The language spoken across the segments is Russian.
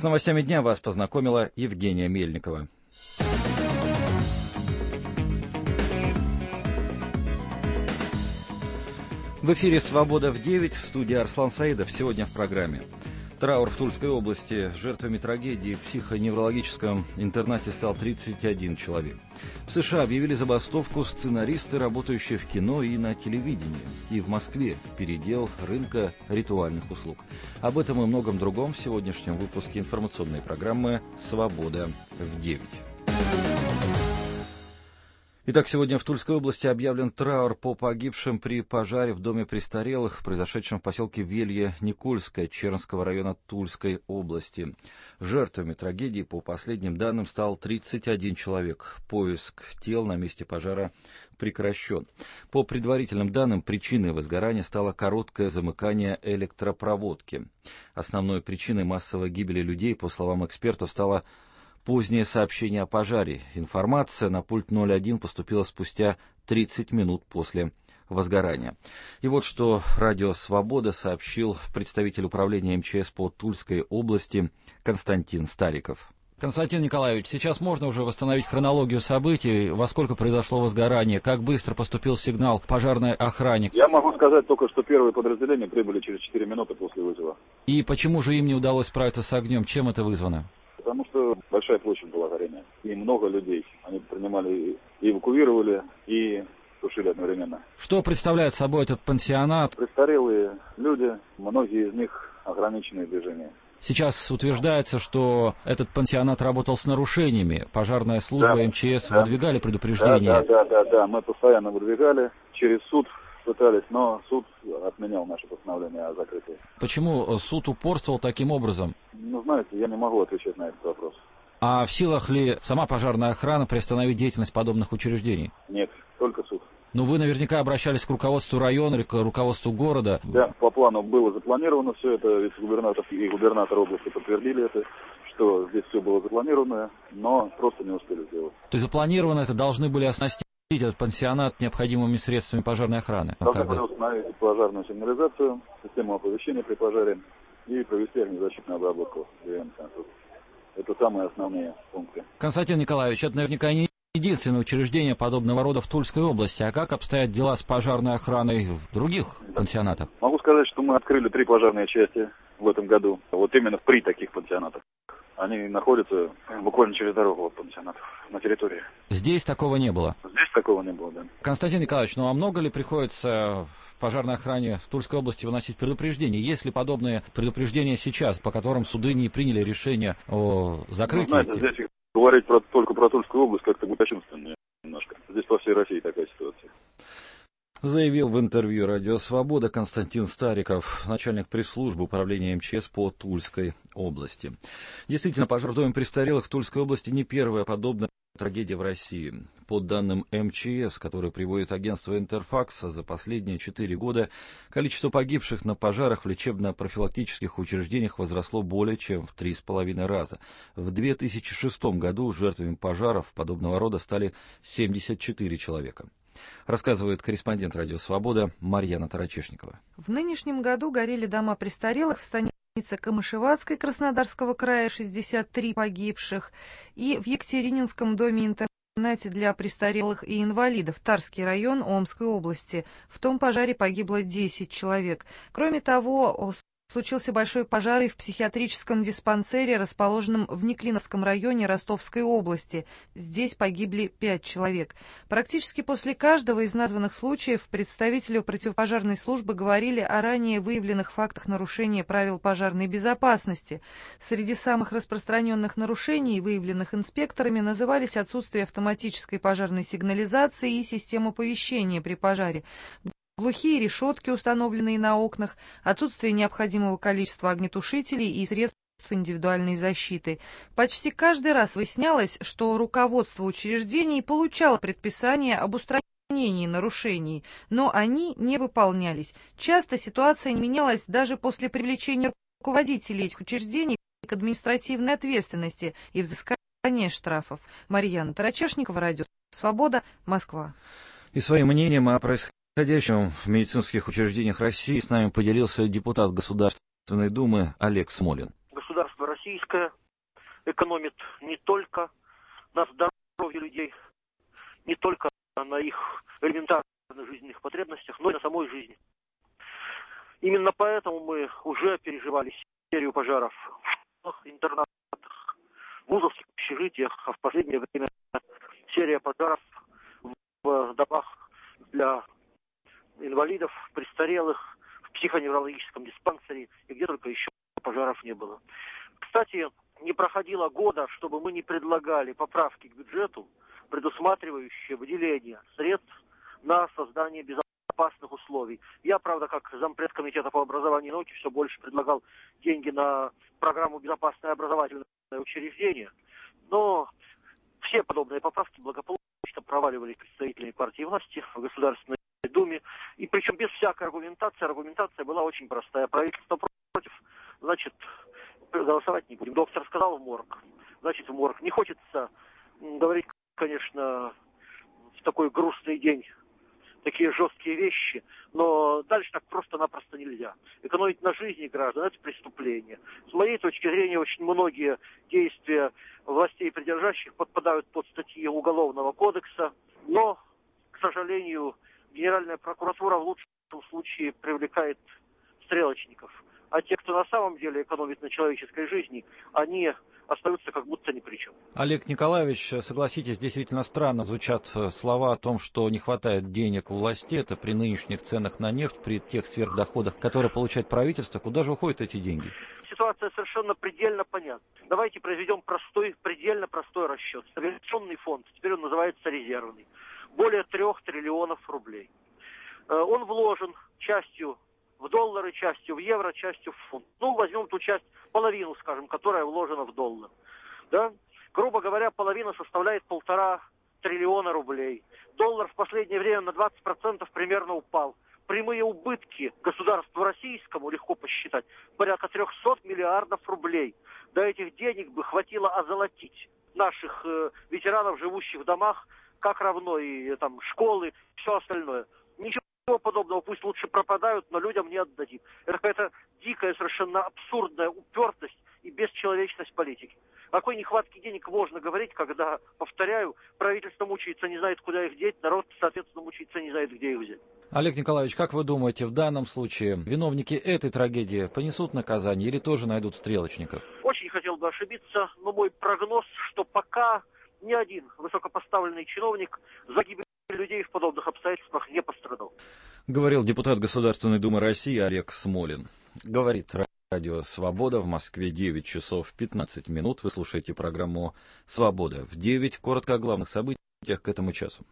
С новостями дня вас познакомила Евгения Мельникова. В эфире «Свобода в 9», в студии Арслан Саидов. Сегодня в программе. Траур в Тульской области. Жертвами трагедии в психоневрологическом интернате стал 31 человек. В США объявили забастовку сценаристы, работающие в кино и на телевидении. И в Москве передел рынка ритуальных услуг. Об этом и многом другом в сегодняшнем выпуске информационной программы «Свобода в 9». Итак, сегодня в Тульской области объявлен траур по погибшим при пожаре в доме престарелых, произошедшем в поселке Велье-Никольское Чернского района Тульской области. Жертвами трагедии, по последним данным, стал 31 человек. Поиск тел на месте пожара прекращен. По предварительным данным, причиной возгорания стало короткое замыкание электропроводки. Основной причиной массовой гибели людей, по словам экспертов, стало позднее сообщение о пожаре. Информация на пульт 01 поступила спустя 30 минут после возгорания. И вот что радио «Свобода» сообщил представитель управления МЧС по Тульской области Константин Стариков. Константин Николаевич, сейчас можно уже восстановить хронологию событий, во сколько произошло возгорание, как быстро поступил сигнал пожарной охране? Я могу сказать только, что первые подразделения прибыли через 4 минуты после вызова. И почему же им не удалось справиться с огнем? Чем это вызвано? Потому что большая площадь была горения, и много людей. Они принимали и эвакуировали, и тушили одновременно. Что представляет собой этот пансионат? Престарелые люди, многие из них ограниченные движения. Сейчас утверждается, что этот пансионат работал с нарушениями. Пожарная служба, да, МЧС выдвигали предупреждения? Да, мы постоянно выдвигали. Через суд пытались, но суд отменял наше постановление о закрытии. Почему суд упорствовал таким образом? Знаете, я не могу отвечать на этот вопрос. А в силах ли сама пожарная охрана приостановить деятельность подобных учреждений? Нет, только суд. Ну, вы наверняка обращались к руководству района или к руководству города. Да, по плану было запланировано все это, вице-губернатор и губернатор области подтвердили это, что здесь все было запланировано, но просто не успели сделать. То есть запланировано это должны были оснастить этот пансионат необходимыми средствами пожарной охраны? Должны были установить пожарную сигнализацию, систему оповещения при пожаре и провести огнезащитную обработку деревянных конструкций. Это самые основные пункты. Константин Николаевич, это наверняка не единственное учреждение подобного рода в Тульской области. А как обстоят дела с пожарной охраной в других пансионатах? Могу сказать, что мы открыли 3 пожарные части в этом году. Вот именно при таких пансионатах. Они находятся буквально через дорогу от пансионатов на территории. Здесь такого не было? Здесь такого не было, да. Константин Николаевич, а много ли приходится в пожарной охране в Тульской области выносить предупреждения? Есть ли подобные предупреждения сейчас, по которым суды не приняли решение о закрытии? Знаете, здесь говорить только про Тульскую область как-то кощунственно немножко. Здесь по всей России такая ситуация. Заявил в интервью «Радио Свобода» Константин Стариков, начальник пресс-службы управления МЧС по Тульской области. Действительно, пожар в доме престарелых в Тульской области не первая подобная трагедия в России. По данным МЧС, которые приводит агентство «Интерфакс», за последние 4 года количество погибших на пожарах в лечебно-профилактических учреждениях возросло более чем в 3,5 раза. В 2006 году жертвами пожаров подобного рода стали 74 человека. Рассказывает корреспондент «Радио Свобода» Марьяна Тарачешникова. В нынешнем году горели дома престарелых в станице Камышеватской Краснодарского края, 63 погибших, и в Екатерининском доме-интернате для престарелых и инвалидов, Тарский район Омской области. В том пожаре погибло 10 человек. Кроме того, случился большой пожар и в психиатрическом диспансере, расположенном в Неклиновском районе Ростовской области. Здесь погибли 5 человек. Практически после каждого из названных случаев представители противопожарной службы говорили о ранее выявленных фактах нарушения правил пожарной безопасности. Среди самых распространенных нарушений, выявленных инспекторами, назывались отсутствие автоматической пожарной сигнализации и систем оповещения при пожаре, глухие решетки, установленные на окнах, отсутствие необходимого количества огнетушителей и средств индивидуальной защиты. Почти каждый раз выяснялось, что руководство учреждений получало предписание об устранении нарушений, но они не выполнялись. Часто ситуация не менялась даже после привлечения руководителей этих учреждений к административной ответственности и взыскания штрафов. Марьяна Тарачешникова, Радио Свобода, Москва. И своим мнением о происходящем в медицинских учреждениях России с нами поделился депутат Государственной Думы Олег Смолин. Государство российское экономит не только на здоровье людей, не только на их элементарных жизненных потребностях, но и на самой жизни. Именно поэтому мы уже переживали серию пожаров в школах, интернатах, в вузовских общежитиях, а в последнее время серия пожаров в домах для инвалидов, престарелых, в психоневрологическом диспансере и где только еще пожаров не было. Кстати, не проходило года, чтобы мы не предлагали поправки к бюджету, предусматривающие выделение средств на создание безопасных условий. Я, правда, как зампред комитета по образованию и науке все больше предлагал деньги на программу «Безопасное образовательное учреждение», но все подобные поправки благополучно проваливали представители партии власти в Государственной Думе, и причем без всякой аргументации. Аргументация была очень простая. Правительство против, значит, голосовать не будем. Доктор сказал в морг, значит в морг. Не хочется говорить, конечно, в такой грустный день такие жесткие вещи, но дальше так просто-напросто нельзя. Экономить на жизни граждан – это преступление. С моей точки зрения, очень многие действия властей придержащих подпадают под статьи Уголовного кодекса, но, к сожалению, Генеральная прокуратура в лучшем случае привлекает стрелочников. А те, кто на самом деле экономит на человеческой жизни, они остаются как будто ни при чем. Олег Николаевич, согласитесь, действительно странно звучат слова о том, что не хватает денег у власти. Это при нынешних ценах на нефть, при тех сверхдоходах, которые получает правительство. Куда же уходят эти деньги? Ситуация совершенно предельно понятна. Давайте произведем предельно простой расчет. Стабилизационный фонд, теперь он называется резервный. Более 3 триллионов рублей. Он вложен частью в доллары, частью в евро, частью в фунт. Ну, возьмем ту часть, половину, скажем, которая вложена в доллар. Да? Грубо говоря, половина составляет 1,5 триллиона рублей. Доллар в последнее время на 20% примерно упал. Прямые убытки государству российскому, легко посчитать, порядка 300 миллиардов рублей. До этих денег бы хватило озолотить наших ветеранов, живущих в домах, как равно и там школы, все остальное. Ничего подобного, пусть лучше пропадают, но людям не отдадим. Это какая-то дикая, совершенно абсурдная упертость и бесчеловечность политики. О какой нехватке денег можно говорить, когда, повторяю, правительство мучается, не знает, куда их деть, народ, соответственно, мучается, не знает, где их взять. Олег Николаевич, как вы думаете, в данном случае виновники этой трагедии понесут наказание или тоже найдут стрелочников? Очень хотел бы ошибиться, но мой прогноз, что пока ни один высокопоставленный чиновник за гибель людей в подобных обстоятельствах не пострадал. Говорил депутат Государственной Думы России Олег Смолин. Говорит радио «Свобода». В Москве 9 часов 15 минут. Вы слушаете программу «Свобода». В 9 коротко о главных событиях к этому часу.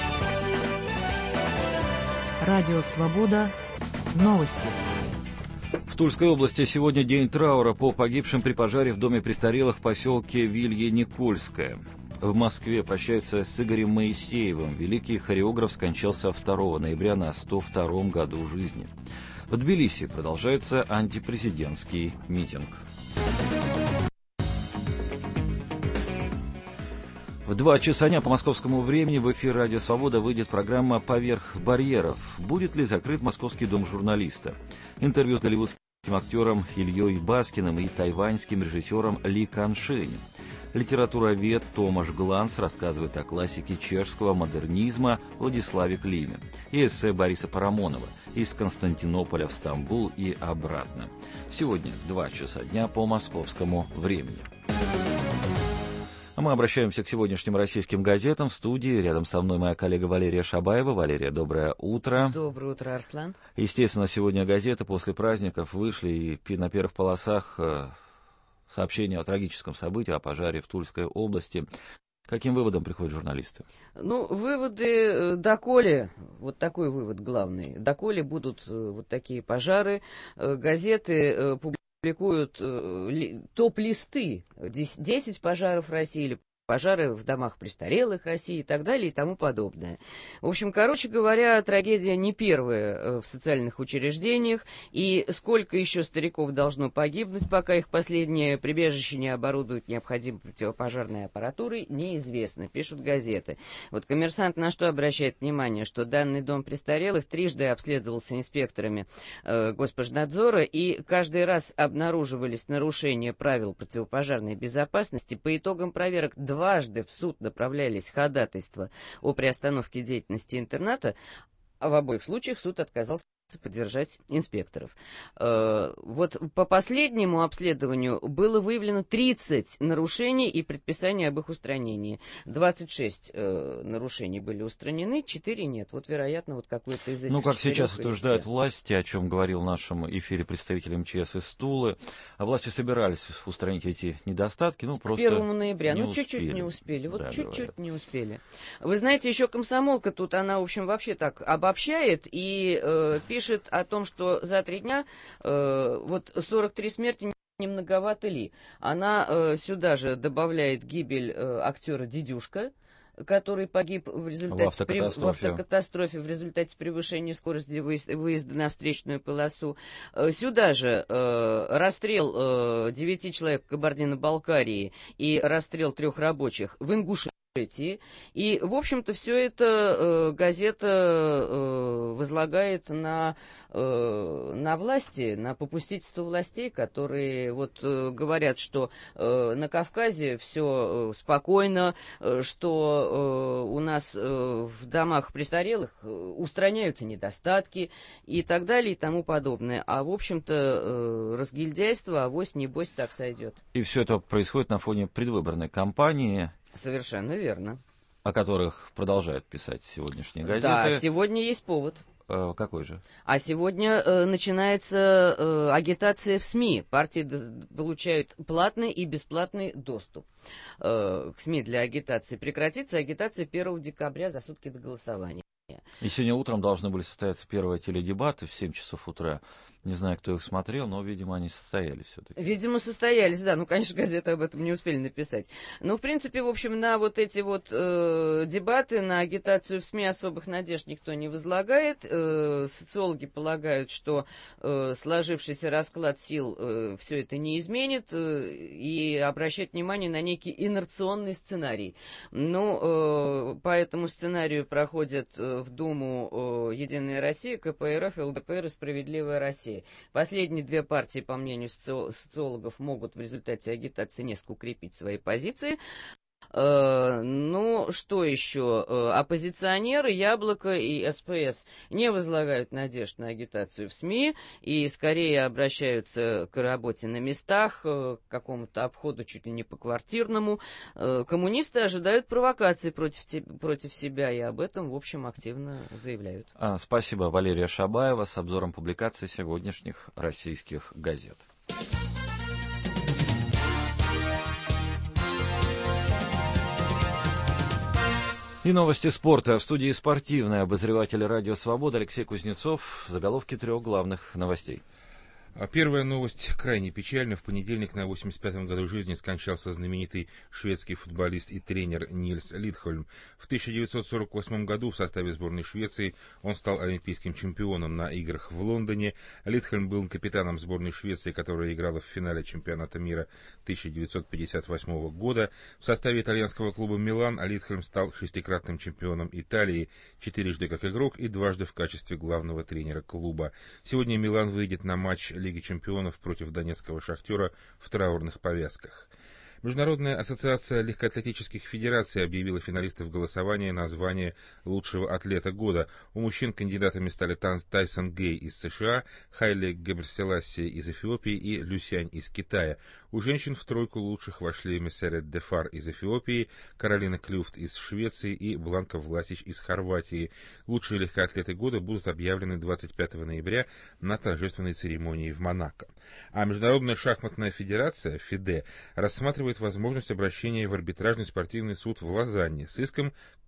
Радио «Свобода». Новости. В Тульской области сегодня день траура по погибшим при пожаре в доме престарелых в поселке Вилье-Никольское. В Москве прощаются с Игорем Моисеевым. Великий хореограф скончался 2 ноября на 102-м году жизни. В Тбилиси продолжается антипрезидентский митинг. В 2 часа дня по московскому времени в эфир «Радио Свобода» выйдет программа «Поверх барьеров». Будет ли закрыт Московский дом журналиста? Интервью с голливудским актером Ильей Баскиным и тайваньским режиссером Ли Каншень. Литературовед Томаш Гланс рассказывает о классике чешского модернизма Владиславе Климе и эссе Бориса Парамонова «Из Константинополя в Стамбул и обратно». Сегодня в 2 часа дня по московскому времени. А мы обращаемся к сегодняшним российским газетам. В студии рядом со мной моя коллега Валерия Шабаева. Валерия, доброе утро. Доброе утро, Арслан. Естественно, сегодня газеты после праздников вышли и на первых полосах сообщение о трагическом событии, о пожаре в Тульской области. Каким выводом приходят журналисты? Ну, выводы доколе, вот такой вывод главный, доколе будут вот такие пожары. Газеты публикуют топ-листы, 10 пожаров в России или пожары в домах престарелых России и так далее и тому подобное. В общем, короче говоря, трагедия не первая в социальных учреждениях, и сколько еще стариков должно погибнуть, пока их последнее прибежище не оборудуют необходимой противопожарной аппаратурой, неизвестно, пишут газеты. Вот «Коммерсант» на что обращает внимание, что данный дом престарелых трижды обследовался инспекторами Госпожнадзора, и каждый раз обнаруживались нарушения правил противопожарной безопасности. По итогам проверок дважды в суд направлялись ходатайства о приостановке деятельности интерната, а в обоих случаях суд отказался поддержать инспекторов. Вот по последнему обследованию было выявлено 30 нарушений и предписаний об их устранении. 26 нарушений были устранены, 4 нет. Вот, вероятно, вот какой-то из этих. Ну, как сейчас или утверждают все. власти, о чем говорил в нашем эфире представитель МЧС из Тулы, а власти собирались устранить эти недостатки, ну, просто 1 ноября. не Ну, чуть-чуть успели. не успели. Вот Да, чуть-чуть говорят. не успели. Вы знаете, еще «Комсомолка» тут, она, в общем, вообще так обобщает и пишет о том, что за 3 дня вот 43 смерти не многовато ли. Она сюда же добавляет гибель актера Дидюшка, который погиб в результате в автокатастрофе в результате превышения скорости выезда на встречную полосу. Сюда же расстрел 9 человек в Кабардино-Балкарии и расстрел 3 рабочих в Ингушетии. И, в общем-то, все это газета возлагает на власти, на попустительство властей, которые вот говорят, что на Кавказе все спокойно, что у нас в домах престарелых устраняются недостатки и так далее и тому подобное. А, в общем-то, разгильдяйство, авось небось так сойдет. И все это происходит на фоне предвыборной кампании, Совершенно верно. о которых продолжают писать сегодняшние газеты. Да, сегодня есть повод. Какой же? А сегодня начинается агитация в СМИ. Партии получают платный и бесплатный доступ к СМИ для агитации. Прекратится агитация 1 декабря за сутки до голосования. И сегодня утром должны были состояться первые теледебаты в 7 часов утра. Не знаю, кто их смотрел, но, видимо, они состоялись все-таки. Видимо, состоялись, да. Ну, конечно, газеты об этом не успели написать. Ну, в принципе, в общем, на вот эти вот дебаты, на агитацию в СМИ особых надежд никто не возлагает. Социологи полагают, что сложившийся расклад сил все это не изменит, и обращают внимание на некий инерционный сценарий. Ну, по этому сценарию проходят в Думу «Единая Россия», КПРФ, ЛДПР и «Справедливая Россия». Последние 2 партии, по мнению социологов, могут в результате агитации несколько укрепить свои позиции. Ну, что еще? Оппозиционеры, Яблоко и СПС не возлагают надежд на агитацию в СМИ и скорее обращаются к работе на местах, к какому-то обходу чуть ли не по-квартирному. Коммунисты ожидают провокаций против себя и об этом, в общем, активно заявляют. Спасибо, Валерия Шабаева с обзором публикаций сегодняшних российских газет. И новости спорта. В студии спортивный обозреватель «Радио Свобода» Алексей Кузнецов. Заголовки 3 главных новостей. Первая новость крайне печальна. В понедельник на 85-м году жизни скончался знаменитый шведский футболист и тренер Нильс Лидхольм. В 1948 году в составе сборной Швеции он стал олимпийским чемпионом на играх в Лондоне. Лидхольм был капитаном сборной Швеции, которая играла в финале чемпионата мира 1958 года. В составе итальянского клуба «Милан» Лидхольм стал 6-кратным чемпионом Италии, 4-жды как игрок и 2-жды в качестве главного тренера клуба. Сегодня «Милан» выйдет на матч Лиги чемпионов против донецкого «Шахтера» в траурных повязках. Международная ассоциация легкоатлетических федераций объявила финалистов голосования на звание лучшего атлета года. У мужчин кандидатами стали Тайсон Гей из США, Хайли Гебрселаси из Эфиопии и Люсянь из Китая. У женщин в тройку лучших вошли Месерет Дефар из Эфиопии, Каролина Клюфт из Швеции и Бланка Власич из Хорватии. Лучшие легкоатлеты года будут объявлены 25 ноября на торжественной церемонии в Монако. А Международная шахматная федерация, ФИДЕ, рассматривает возможность обращения в арбитражный спортивный суд в Лозанне с иском к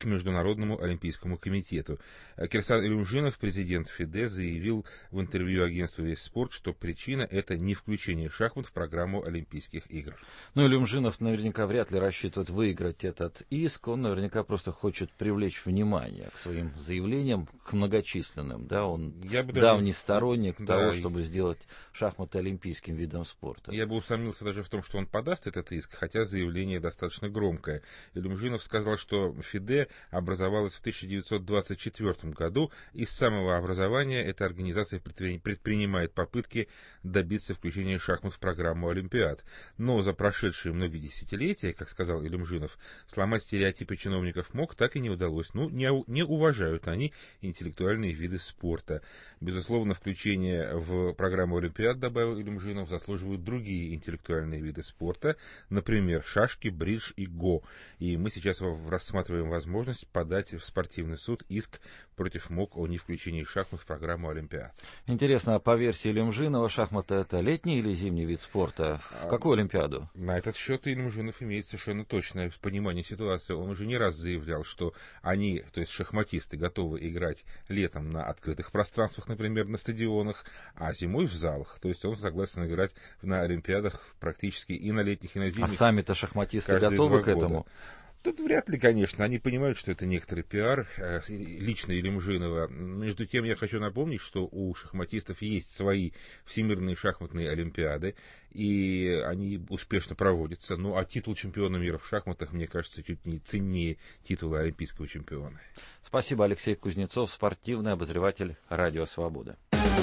к Международному олимпийскому комитету. Кирсан Илюмжинов, президент ФИДЕ, заявил в интервью агентству «Весь спорт», что причина — это не включение шахмат в программу Олимпийских игр. Ну, Илюмжинов наверняка вряд ли рассчитывает выиграть этот иск. Он наверняка просто хочет привлечь внимание к своим заявлениям, к многочисленным. Да? Он давний сторонник того, чтобы сделать шахматы олимпийским видом спорта. Я бы усомнился даже в том, что он подаст этот иск, хотя заявление достаточно громкое. Илюмжинов сказал, что ФИДЕ образовалась в 1924 году, и с самого образования эта организация предпринимает попытки добиться включения шахмат в программу Олимпиад. Но за прошедшие многие десятилетия, как сказал Илюмжинов, сломать стереотипы чиновников МОК так и не удалось. Ну, не уважают они интеллектуальные виды спорта. Безусловно, включение в программу Олимпиад, добавил Илюмжинов, заслуживают другие интеллектуальные виды спорта, например, шашки, бридж и го. И мы сейчас рассматриваем возможность подать в спортивный суд иск против МОК о невключении шахмат в программу Олимпиад. Интересно, а по версии Илюмжинова, шахматы — это летний или зимний вид спорта? В какую Олимпиаду? На этот счет Илюмжинов имеет совершенно точное понимание ситуации. Он уже не раз заявлял, что они, то есть шахматисты, готовы играть летом на открытых пространствах, например, на стадионах, а зимой в залах. То есть он согласен играть на Олимпиадах практически и на летних, и на зимних. А сами-то шахматисты готовы к этому? Тут вряд ли, конечно. Они понимают, что это некоторый пиар, лично Илюмжинова. Между тем, я хочу напомнить, что у шахматистов есть свои всемирные шахматные олимпиады, и они успешно проводятся. Ну, а титул чемпиона мира в шахматах, мне кажется, чуть не ценнее титула олимпийского чемпиона. Спасибо, Алексей Кузнецов, спортивный обозреватель «Радио Свобода».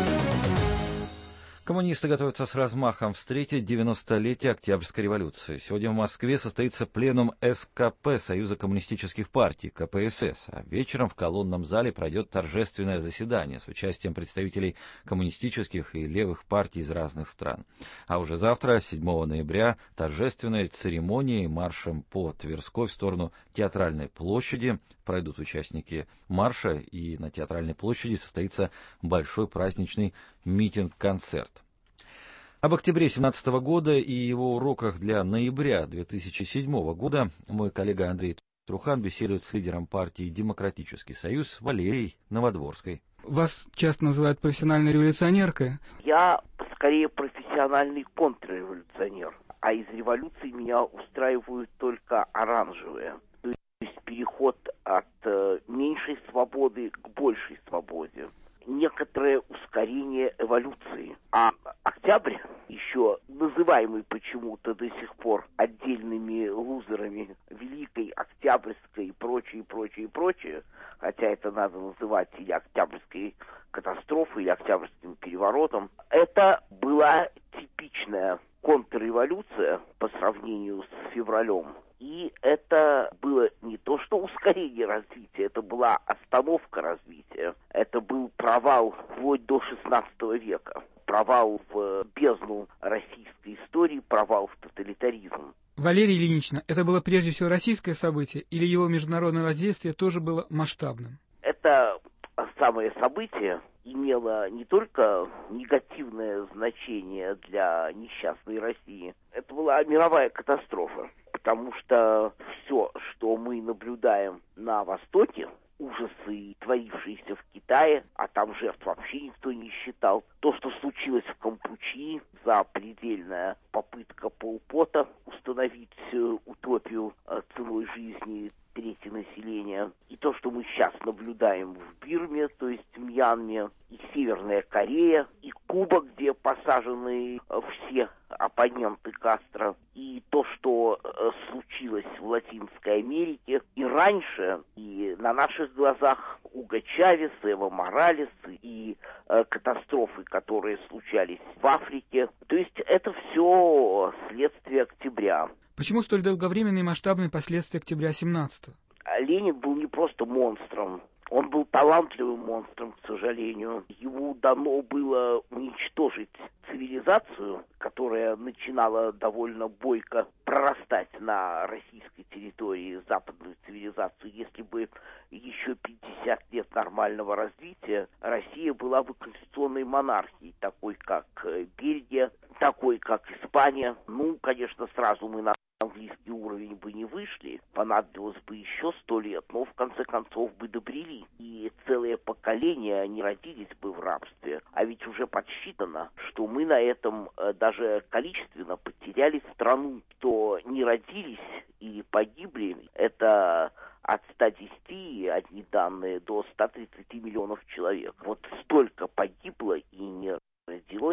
Коммунисты готовятся с размахом встретить 90-летие Октябрьской революции. Сегодня в Москве состоится пленум СКП, Союза коммунистических партий, КПСС. А вечером в колонном зале пройдет торжественное заседание с участием представителей коммунистических и левых партий из разных стран. А уже завтра, 7 ноября, торжественной церемонией маршем по Тверской в сторону Театральной площади пройдут участники марша, и на Театральной площади состоится большой праздничный митинг-концерт. Об октябре 2017 года и его уроках для ноября 2007 года мой коллега Андрей Трухан беседует с лидером партии «Демократический союз» Валерией Новодворской. Вас часто называют профессиональной революционеркой. Я скорее профессиональный контрреволюционер, а из революции меня устраивают только оранжевые. То есть переход от меньшей свободы к большей свободе. Некоторое ускорение эволюции. А октябрь, еще называемый почему-то до сих пор отдельными лузерами Великой Октябрьской и прочее, хотя это надо называть или Октябрьской катастрофой, или Октябрьским переворотом, это была типичная контрреволюция по сравнению с февралем. И это было не то что ускорение развития, это была остановка развития. Это был провал вплоть до XVI века. Провал в бездну российской истории, провал в тоталитаризм. Валерий Ильинична, это было прежде всего российское событие, или его международное воздействие тоже было масштабным? Это самое событие имело не только негативное значение для несчастной России, это была мировая катастрофа. Потому что все, что мы наблюдаем на Востоке, ужасы, творившиеся в Китае, а там жертв вообще никто не считал. То, что случилось в Кампучи, запредельная попытка Пол Пота установить утопию ценой жизни трети населения. И то, что мы сейчас наблюдаем в Бирме, то есть в Мьянме, и Северная Корея, и Куба, где посажены все оппоненты Кастро, и то, что случилось в Латинской Америке, и раньше, и на наших глазах Уго Чавес, Эво Моралес, и катастрофы, которые случались в Африке. То есть это все следствие октября. Почему столь долговременные и масштабные последствия октября 17-го? Ленин был не просто монстром. Он был талантливым монстром, к сожалению. Ему дано было уничтожить цивилизацию, которая начинала довольно бойко прорастать на российской территории, западную цивилизацию. Если бы еще 50 лет нормального развития, Россия была бы конституционной монархией, такой как Бельгия, такой как Испания. Ну, конечно, сразу мы на близкий уровень бы не вышли, понадобилось бы еще 100 лет, но в конце концов бы добрели. И целое поколение не родились бы в рабстве. А ведь уже подсчитано, что мы на этом даже количественно потеряли страну. Кто не родились или погибли, это от 110, одни данные, до 130 миллионов человек. Вот столько погибло и не родилось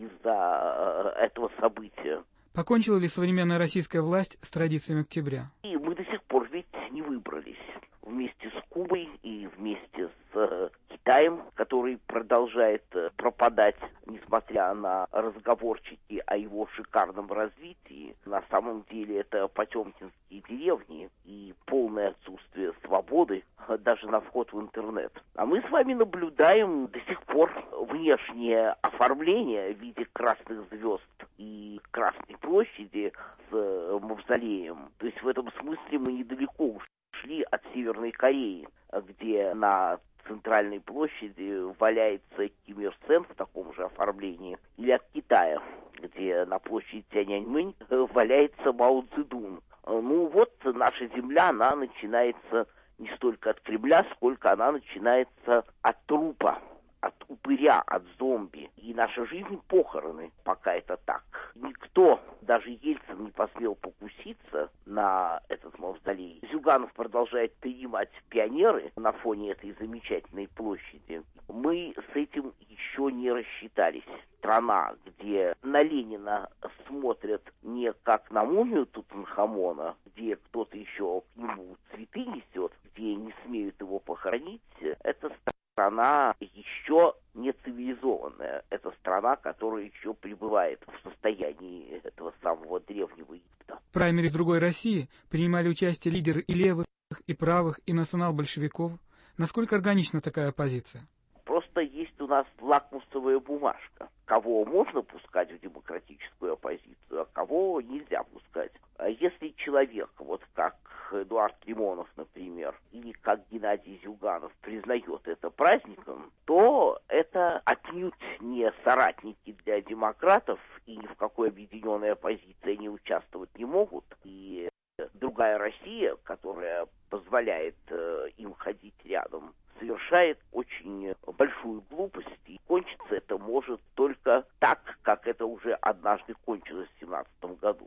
из-за этого события. Покончила ли современная российская власть с традициями октября? И мы до сих пор ведь не выбрались. Вместе с Кубой и вместе с Китаем, который продолжает пропадать, несмотря на разговорчики о его шикарном развитии. На самом деле это потемкинские деревни и полное отсутствие свободы даже на вход в интернет. А мы с вами наблюдаем до сих пор внешнее оформление в виде красных звезд и Красной площади с мавзолеем. То есть в этом смысле мы недалеко ушли от Северной Кореи, где на центральной площади валяется Ким Ир Сен в таком же оформлении, или от Китая, где на площади Тяньаньмэнь валяется Мао Цзэдун. Ну вот наша земля, она начинается не столько от Кремля, сколько она начинается от трупа, от упыря, от зомби. И наша жизнь похороны, пока это так. Никто, даже Ельцин, не посмел покуситься на этот мавзолей. Зюганов продолжает принимать пионеры на фоне этой замечательной площади. Мы с этим еще не рассчитались. Страна, где на Ленина смотрят не как на мумию Тутанхамона, где кто-то еще к нему цветы несет, где не смеют его похоронить, это страна еще не цивилизованная. Это страна, которая еще пребывает в состоянии этого самого древнего Египта. В праймере другой России принимали участие лидеры и левых, и правых, и национал-большевиков. Насколько органична такая оппозиция? Просто есть у нас лакмусовая бумажка. Кого можно пускать в демократическую оппозицию, а кого нельзя пускать. А если человек, вот как Эдуард Лимонов, например, или как Геннадий Зюганов признает это праздником, то это отнюдь не соратники для демократов, и ни в какой объединенной оппозиции они участвовать не могут. И другая Россия, которая позволяет им ходить рядом, совершает очень большую глупость, и кончиться это может только так, как это уже однажды кончилось в 2017 году.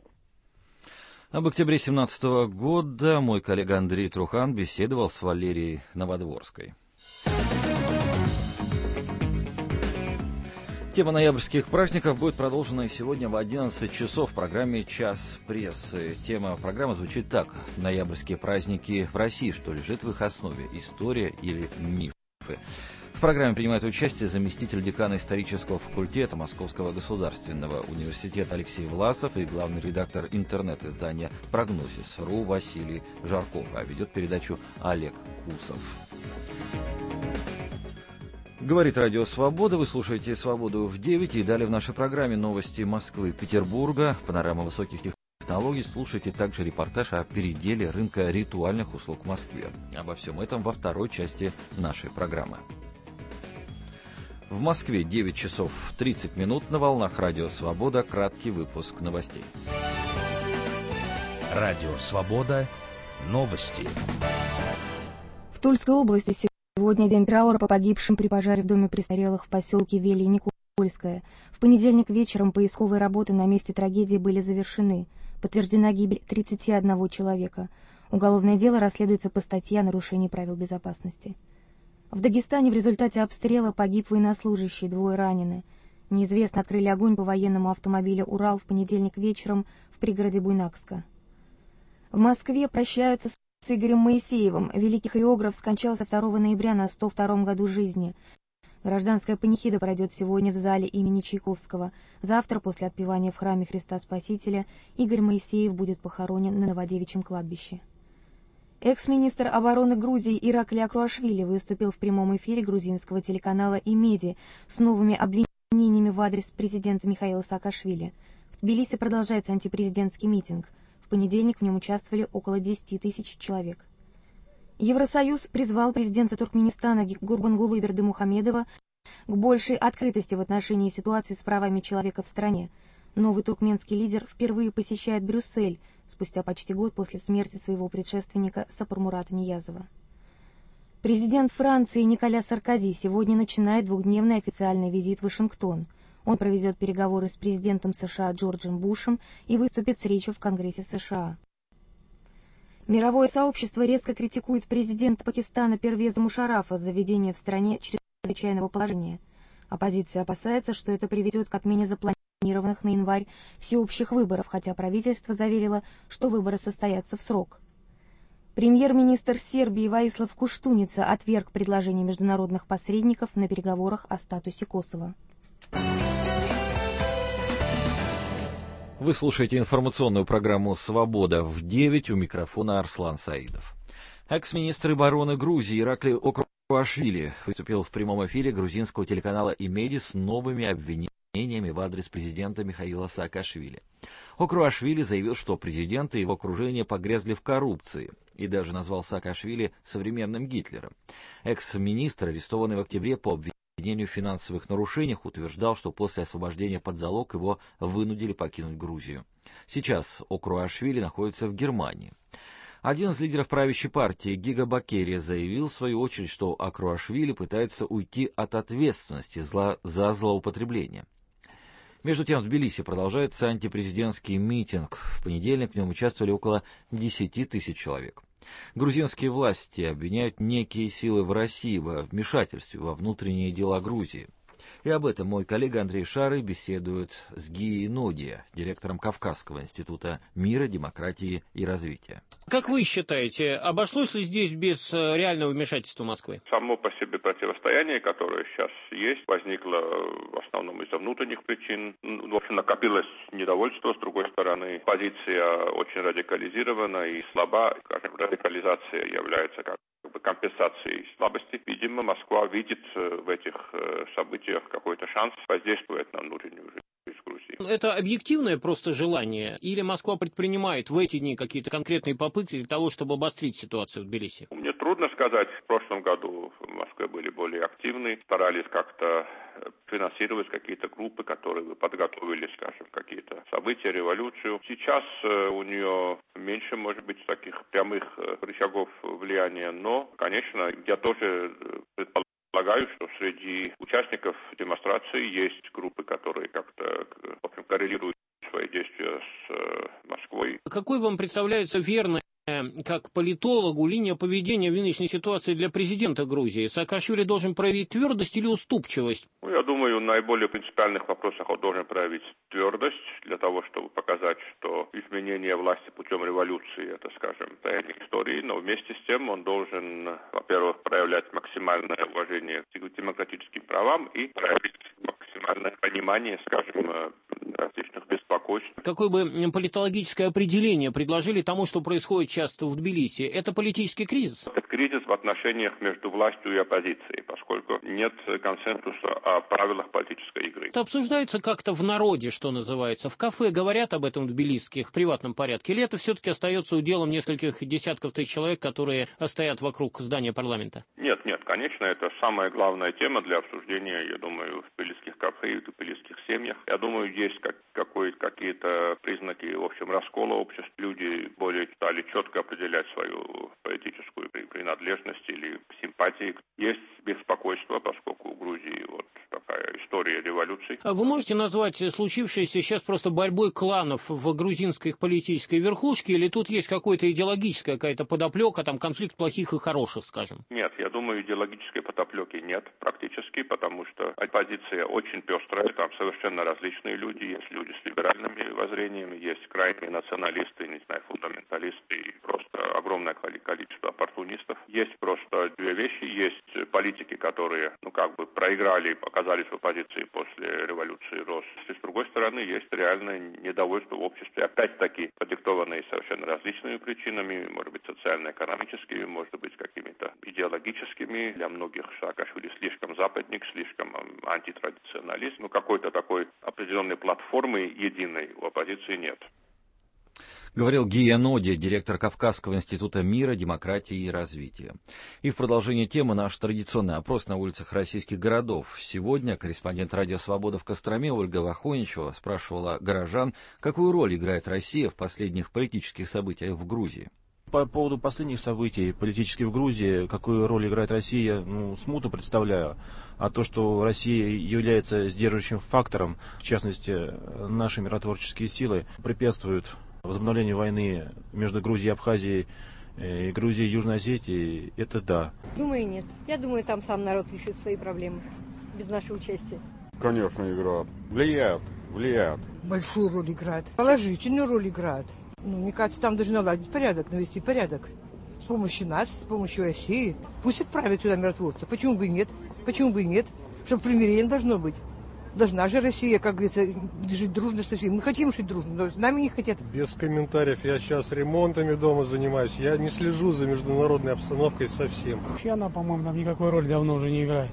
Об октябре 2017 года мой коллега Андрей Трухан беседовал с Валерией Новодворской. Тема ноябрьских праздников будет продолжена и сегодня в 11 часов в программе «Час прессы». Тема программы звучит так: «Ноябрьские праздники в России. Что лежит в их основе? История или мифы?» В программе принимает участие заместитель декана исторического факультета Московского государственного университета Алексей Власов и главный редактор интернет-издания «Прогнозис.ру» Василий Жарков, а ведет передачу Олег Кусов. Говорит Радио Свобода. Вы слушаете «Свободу» в 9. И далее в нашей программе новости Москвы и Петербурга, панорама высоких технологий. Слушайте также репортаж о переделе рынка ритуальных услуг в Москве. Обо всем этом во второй части нашей программы. В Москве 9 часов 30 минут на волнах Радио Свобода. Краткий выпуск новостей. Радио Свобода. Новости. В Тульской области сегодня день траура по погибшим при пожаре в доме престарелых в поселке Велье Никольское. В понедельник вечером поисковые работы на месте трагедии были завершены. Подтверждена гибель 31 человека. Уголовное дело расследуется по статье о нарушении правил безопасности. В Дагестане в результате обстрела погиб военнослужащий, 2 ранены. Неизвестно открыли огонь по военному автомобилю «Урал» в понедельник вечером в пригороде Буйнакска. В Москве прощаются с Игорем Моисеевым. Великий хореограф скончался 2 ноября на 102-м году жизни. Гражданская панихида пройдет сегодня в зале имени Чайковского. Завтра, после отпевания в храме Христа Спасителя, Игорь Моисеев будет похоронен на Новодевичьем кладбище. Экс-министр обороны Грузии Иракли Акруашвили выступил в прямом эфире грузинского телеканала «Имеди» с новыми обвинениями в адрес президента Михаила Саакашвили. В Тбилиси продолжается антипрезидентский митинг. В понедельник в нем участвовали около 10 тысяч человек. Евросоюз призвал президента Туркменистана Гурбангулы Бердымухамедова к большей открытости в отношении ситуации с правами человека в стране. Новый туркменский лидер впервые посещает Брюссель спустя почти год после смерти своего предшественника Сапармурата Ниязова. Президент Франции Николя Саркози сегодня начинает двухдневный официальный визит в Вашингтон. Он проведет переговоры с президентом США Джорджем Бушем и выступит с речью в Конгрессе США. Мировое сообщество резко критикует президента Пакистана Первеза Мушаррафа за введение в стране чрезвычайного положения. Оппозиция опасается, что это приведет к отмене запланированных на январь всеобщих выборов, хотя правительство заверило, что выборы состоятся в срок. Премьер-министр Сербии Воислав Куштуница отверг предложение международных посредников на переговорах о статусе Косово. Вы слушаете информационную программу «Свобода» в 9, у микрофона Арслан Саидов. Экс-министр обороны Грузии Иракли Окруашвили выступил в прямом эфире грузинского телеканала «Имеди» с новыми обвинениями в адрес президента Михаила Саакашвили. Окруашвили заявил, что президент и его окружение погрязли в коррупции, и даже назвал Саакашвили современным Гитлером. Экс-министр, арестованный в октябре по обвинению в финансовых нарушениях, утверждал, что после освобождения под залог его вынудили покинуть Грузию. Сейчас Окруашвили находится в Германии. Один из лидеров правящей партии, Гига Бакерия, заявил в свою очередь, что Окруашвили пытается уйти от ответственности за злоупотребление. Между тем, в Тбилиси продолжается антипрезидентский митинг. В понедельник в нем участвовали около 10 тысяч человек. Грузинские власти обвиняют некие силы в России во вмешательстве во внутренние дела Грузии. И об этом мой коллега Андрей Шарый беседует с Гией Нодия, директором Кавказского института мира, демократии и развития. Как вы считаете, обошлось ли здесь без реального вмешательства Москвы? Само по себе противостояние, которое сейчас есть, возникло в основном из-за внутренних причин. В общем, накопилось недовольство. С другой стороны, позиция очень радикализирована и слаба. Скажем, радикализация является как бы компенсацией слабости. Видимо, Москва видит в этих событиях какой-то шанс воздействовать на внутреннюю жизнь Грузии. Это объективное просто желание? Или Москва предпринимает в эти дни какие-то конкретные попытки для того, чтобы обострить ситуацию в Тбилиси? Мне трудно сказать. В прошлом году в Москве были более активны, старались как-то финансировать какие-то группы, которые бы подготовили, скажем, какие-то события, революцию. Сейчас у нее меньше, может быть, таких прямых рычагов влияния, но, конечно, я тоже предполагаю, что среди участников демонстрации есть группы, которые как-то, в общем, коррелируют свои действия с Москвой. Какой вам представляется верной, как политологу, линия поведения в нынешней ситуации для президента Грузии? Саакашвили должен проявить твердость или уступчивость? Я думаю, в наиболее принципиальных вопросах он должен проявить твердость для того, чтобы показать, что изменение власти путем революции – это, скажем, состояние истории, но вместе с тем он должен, во-первых, проявлять максимальное уважение к демократическим правам и проявить максимальное понимание, скажем, различных беспокойств. Какое бы политологическое определение предложили тому, что происходит сейчас в Тбилиси? Это политический кризис? Это кризис в отношениях между властью и оппозицией, поскольку нет консенсуса о правилах политической игры. Это обсуждается как-то в народе, что называется. В кафе говорят об этом в тбилисских в приватном порядке? Или это все-таки остается уделом нескольких десятков тысяч человек, которые стоят вокруг здания парламента? Нет, конечно, это самая главная тема для обсуждения, я думаю, в тбилисских кафе и в тбилисских семьях. Я думаю, есть какие-то признаки, в общем, раскола общества. Люди более стали четко определять свою политическую принадлежность или симпатии. Есть беспокойство, поскольку в Грузии вот такая история революции. А вы можете назвать случившееся сейчас просто борьбой кланов в грузинской политической верхушке, или тут есть какая-то идеологическая какая-то подоплека, там конфликт плохих и хороших, скажем? Нет, я думаю, идеологической подоплеки нет практически, потому что оппозиция очень пестрая, там совершенно различные люди, есть люди с либеральными воззрениями, есть крайние националисты, не знаю, фундаменталисты, и просто огромное количество оппортунистов. Есть просто две вещи, есть политики, которые, проиграли, оказались в оппозиции после революции РОС. И с другой стороны, есть реальное недовольство в обществе, опять-таки продиктованное совершенно различными причинами, может быть, социально-экономическими, может быть, какими-то идеологическими. Для многих Саакашвили слишком западник, слишком антитрадиционалист. Какой-то такой определенной платформы единой у оппозиции нет. Говорил Гия Ноди, директор Кавказского института мира, демократии и развития. И в продолжение темы наш традиционный опрос на улицах российских городов. Сегодня корреспондент «Радио Свобода» в Костроме Ольга Вахоничева спрашивала горожан, какую роль играет Россия в последних политических событиях в Грузии. По поводу последних событий политических в Грузии, какую роль играет Россия, смутно представляю. А то, что Россия является сдерживающим фактором, в частности, наши миротворческие силы препятствуют возобновлению войны между Грузией и Абхазией, и Грузией и Южной Осетией, это да. Думаю, нет. Я думаю, там сам народ решит свои проблемы без нашего участия. Конечно, играют. Влияют. Большую роль играет. Положительную роль играет. Мне кажется, там должны наладить порядок, навести порядок. С помощью нас, с помощью России. Пусть отправят сюда миротворцев. Почему бы и нет? Почему бы и нет? Чтобы примирение должно быть. Должна же Россия, как говорится, жить дружно со всеми. Мы хотим жить дружно, но с нами не хотят. Без комментариев. Я сейчас ремонтами дома занимаюсь. Я не слежу за международной обстановкой совсем. Вообще она, по-моему, там никакой роли давно уже не играет.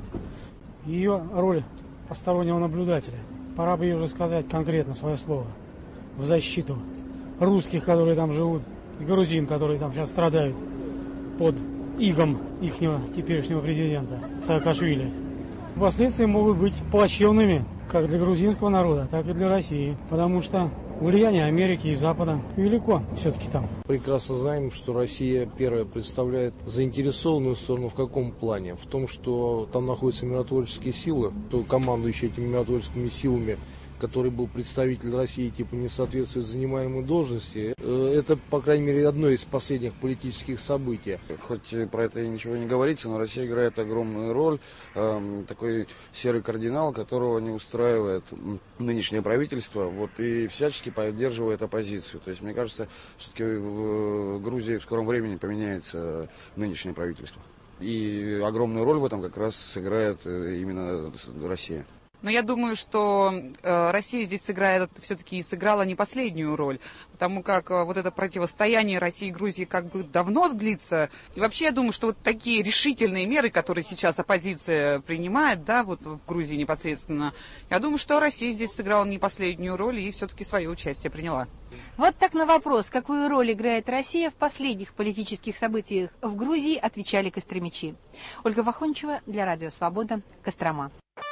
Ее роль постороннего наблюдателя. Пора бы ей уже сказать конкретно свое слово в защиту русских, которые там живут, и грузин, которые там сейчас страдают под игом ихнего теперешнего президента Саакашвили. Последствия могут быть плачевными как для грузинского народа, так и для России, потому что влияние Америки и Запада велико все-таки там. Прекрасно знаем, что Россия первая представляет заинтересованную сторону в каком плане? В том, что там находятся миротворческие силы, то командующие этими миротворческими силами, который был представитель России, типа не соответствует занимаемой должности. Это, по крайней мере, одно из последних политических событий. Хоть про это и ничего не говорится, но Россия играет огромную роль. Такой серый кардинал, которого не устраивает нынешнее правительство, и всячески поддерживает оппозицию. То есть, мне кажется, все-таки в Грузии в скором времени поменяется нынешнее правительство. И огромную роль в этом как раз сыграет именно Россия. Но я думаю, что Россия здесь все-таки сыграла не последнюю роль, потому как вот это противостояние России и Грузии как бы давно длится. И вообще я думаю, что вот такие решительные меры, которые сейчас оппозиция принимает, в Грузии непосредственно, я думаю, что Россия здесь сыграла не последнюю роль и все-таки свое участие приняла. Вот так на вопрос, какую роль играет Россия в последних политических событиях в Грузии, отвечали костромичи. Ольга Вахоничева для Радио Свобода, Кострома.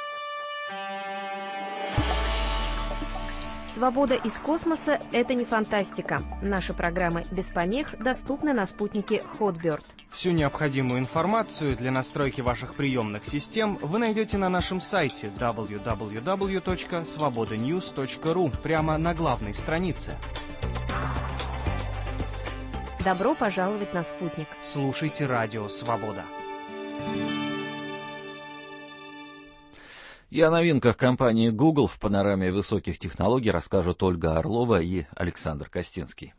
Свобода из космоса – это не фантастика. Наши программы без помех доступны на спутнике Hotbird. Всю необходимую информацию для настройки ваших приемных систем вы найдете на нашем сайте www.svobodanews.ru прямо на главной странице. Добро пожаловать на спутник. Слушайте Радио Свобода. И о новинках компании Google в панораме высоких технологий расскажут Ольга Орлова и Александр Костинский.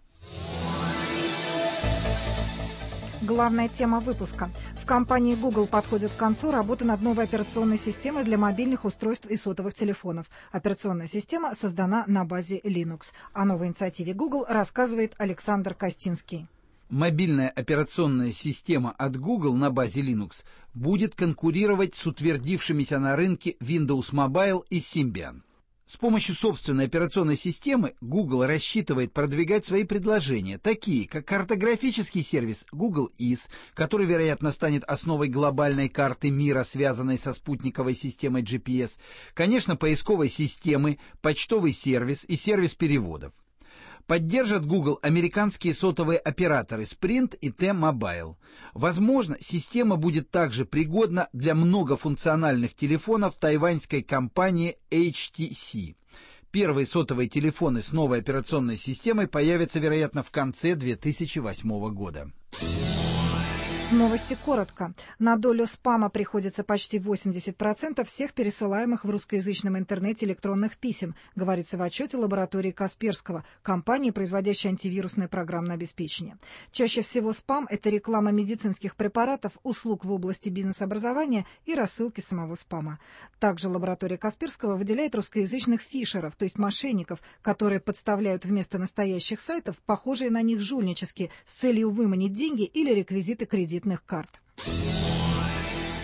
Главная тема выпуска. В компании Google подходит к концу работа над новой операционной системой для мобильных устройств и сотовых телефонов. Операционная система создана на базе Linux. О новой инициативе Google рассказывает Александр Костинский. Мобильная операционная система от Google на базе Linux будет конкурировать с утвердившимися на рынке Windows Mobile и Symbian. С помощью собственной операционной системы Google рассчитывает продвигать свои предложения, такие как картографический сервис Google Earth, который, вероятно, станет основой глобальной карты мира, связанной со спутниковой системой GPS, конечно, поисковой системы, почтовый сервис и сервис переводов. Поддержат Google американские сотовые операторы Sprint и T-Mobile. Возможно, система будет также пригодна для многофункциональных телефонов тайваньской компании HTC. Первые сотовые телефоны с новой операционной системой появятся, вероятно, в конце 2008 года. Новости коротко. На долю спама приходится почти 80% всех пересылаемых в русскоязычном интернете электронных писем, говорится в отчете лаборатории Касперского, компании, производящей антивирусное программное обеспечение. Чаще всего спам – это реклама медицинских препаратов, услуг в области бизнес-образования и рассылки самого спама. Также лаборатория Касперского выделяет русскоязычных фишеров, то есть мошенников, которые подставляют вместо настоящих сайтов похожие на них жульнические с целью выманить деньги или реквизиты кредитных карт.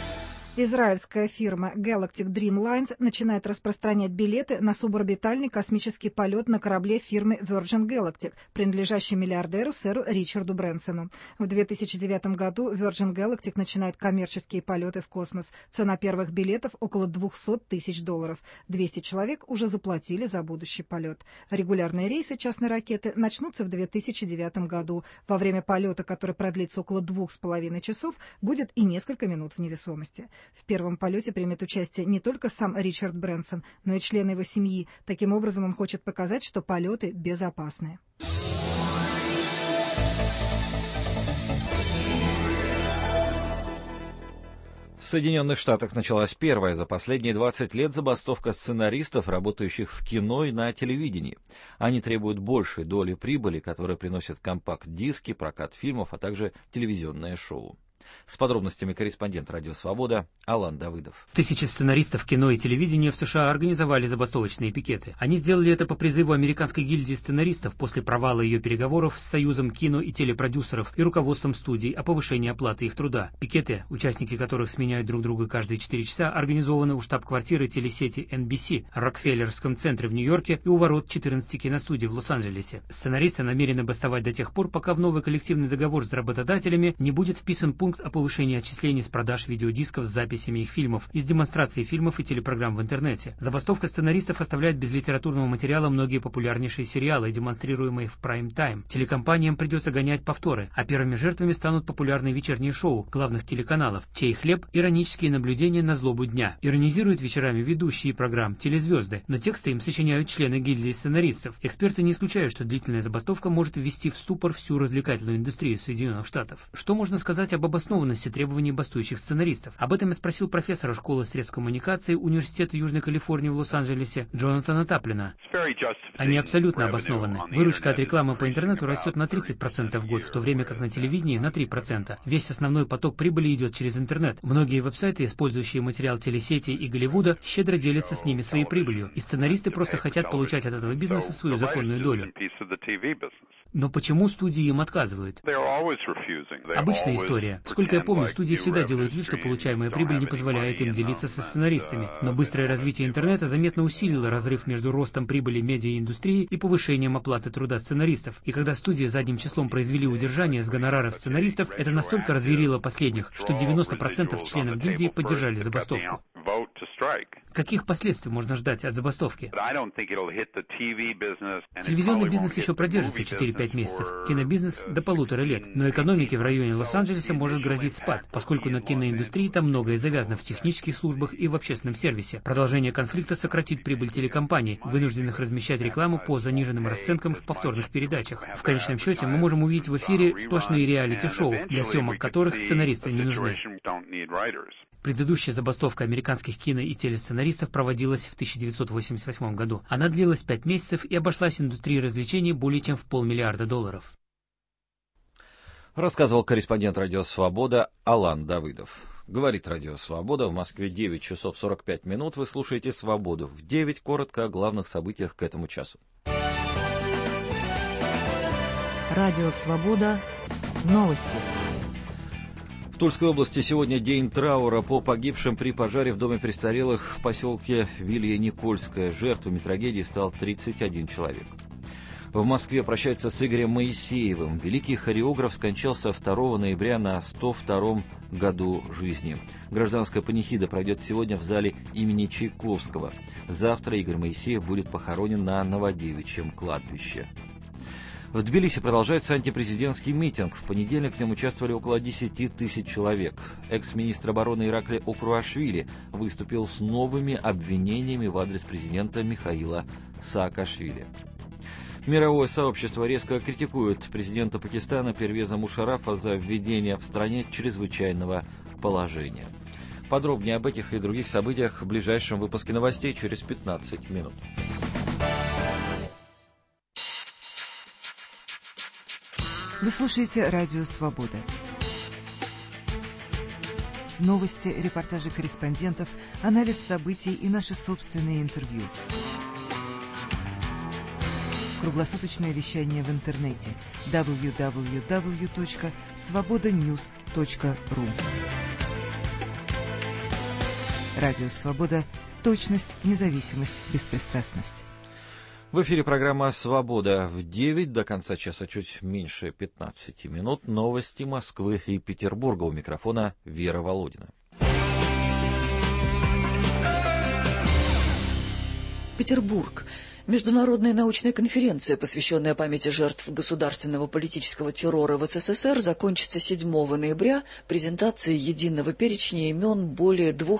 Израильская фирма Galactic Dreamlines начинает распространять билеты на суборбитальный космический полет на корабле фирмы Virgin Galactic, принадлежащей миллиардеру сэру Ричарду Брэнсону. В 2009 году Virgin Galactic начинает коммерческие полеты в космос. Цена первых билетов около $200 тысяч. 200 человек уже заплатили за будущий полет. Регулярные рейсы частной ракеты начнутся в 2009 году. Во время полета, который продлится около 2,5 часов, будет и несколько минут в невесомости. В первом полете примет участие не только сам Ричард Брэнсон, но и члены его семьи. Таким образом, он хочет показать, что полеты безопасны. В Соединенных Штатах началась первая за последние 20 лет забастовка сценаристов, работающих в кино и на телевидении. Они требуют большей доли прибыли, которая приносит компакт-диски, прокат фильмов, а также телевизионное шоу. С подробностями корреспондент «Радио Свобода» Алан Давыдов. Тысячи сценаристов кино и телевидения в США организовали забастовочные пикеты. Они сделали это по призыву Американской гильдии сценаристов после провала ее переговоров с Союзом кино- и телепродюсеров и руководством студий о повышении оплаты их труда. Пикеты, участники которых сменяют друг друга каждые 4 часа, организованы у штаб-квартиры телесети NBC в Рокфеллерском центре в Нью-Йорке и у ворот 14 киностудий в Лос-Анджелесе. Сценаристы намерены бастовать до тех пор, пока в новый коллективный договор с работодателями не будет вписан пункт о повышении отчислений с продаж видеодисков с записями их фильмов и с демонстрацией фильмов и телепрограмм в интернете. Забастовка сценаристов оставляет без литературного материала многие популярнейшие сериалы, демонстрируемые в прайм-тайм. Телекомпаниям придется гонять повторы, а первыми жертвами станут популярные вечерние шоу главных телеканалов, чей хлеб — иронические наблюдения на злобу дня. Иронизируют вечерами ведущие программ телезвезды, но тексты им сочиняют члены гильдии сценаристов. Эксперты не исключают, что длительная забастовка может ввести в ступор всю развлекательную индустрию Соединенных Штатов. Что можно сказать об обоснованности требований бастующих сценаристов? Об этом я спросил профессора школы средств коммуникации Университета Южной Калифорнии в Лос-Анджелесе Джонатана Таплина. Они абсолютно обоснованы. Выручка от рекламы по интернету растет на 30% в год, в то время как на телевидении на 3%. Весь основной поток прибыли идет через интернет. Многие веб-сайты, использующие материал телесети и Голливуда, щедро делятся с ними своей прибылью, и сценаристы просто хотят получать от этого бизнеса свою законную долю. Но почему студии им отказывают? Обычная история. Сколько я помню, студии всегда делают вид, что получаемая прибыль не позволяет им делиться со сценаристами. Но быстрое развитие интернета заметно усилило разрыв между ростом прибыли медиаиндустрии и повышением оплаты труда сценаристов. И когда студии задним числом произвели удержание с гонораров сценаристов, это настолько разъярило последних, что 90% членов гильдии поддержали забастовку. Каких последствий можно ждать от забастовки? Телевизионный бизнес еще продержится 4-5 месяцев, кинобизнес до 1,5 лет, но экономике в районе Лос-Анджелеса может грозить спад, поскольку на киноиндустрии там многое завязано в технических службах и в общественном сервисе. Продолжение конфликта сократит прибыль телекомпаний, вынужденных размещать рекламу по заниженным расценкам в повторных передачах. В конечном счете мы можем увидеть в эфире сплошные реалити-шоу, для съемок которых сценаристы не нужны. Предыдущая забастовка американских кино- и телесценаристов проводилась в 1988 году. Она длилась 5 месяцев и обошлась индустрии развлечений более чем в $500 миллиарда. Рассказывал корреспондент «Радио Свобода» Алан Давыдов. Говорит «Радио Свобода», в Москве 9 часов 45 минут. Вы слушаете «Свободу». В 9 коротко о главных событиях к этому часу. Радио Свобода. Новости. В Тульской области сегодня день траура по погибшим при пожаре в доме престарелых в поселке Вилья-Никольское. Жертвами трагедии стал 31 человек. В Москве прощаются с Игорем Моисеевым. Великий хореограф скончался 2 ноября на 102-м году жизни. Гражданская панихида пройдет сегодня в зале имени Чайковского. Завтра Игорь Моисеев будет похоронен на Новодевичьем кладбище. В Тбилиси продолжается антипрезидентский митинг. В понедельник в нем участвовали около 10 тысяч человек. Экс-министр обороны Ираклий Окруашвили выступил с новыми обвинениями в адрес президента Михаила Саакашвили. Мировое сообщество резко критикует президента Пакистана Первеза Мушаррафа за введение в стране чрезвычайного положения. Подробнее об этих и других событиях в ближайшем выпуске новостей через 15 минут. Вы слушаете «Радио Свобода». Новости, репортажи корреспондентов, анализ событий и наши собственные интервью. Круглосуточное вещание в интернете www.svobodanews.ru. Радио «Свобода». Точность, независимость, беспристрастность. В эфире программа «Свобода». В 9 до конца часа чуть меньше 15 минут. Новости Москвы и Петербурга. У микрофона Вера Володина. Петербург. Международная научная конференция, посвященная памяти жертв государственного политического террора в СССР, закончится 7 ноября презентацией единого перечня имен более 2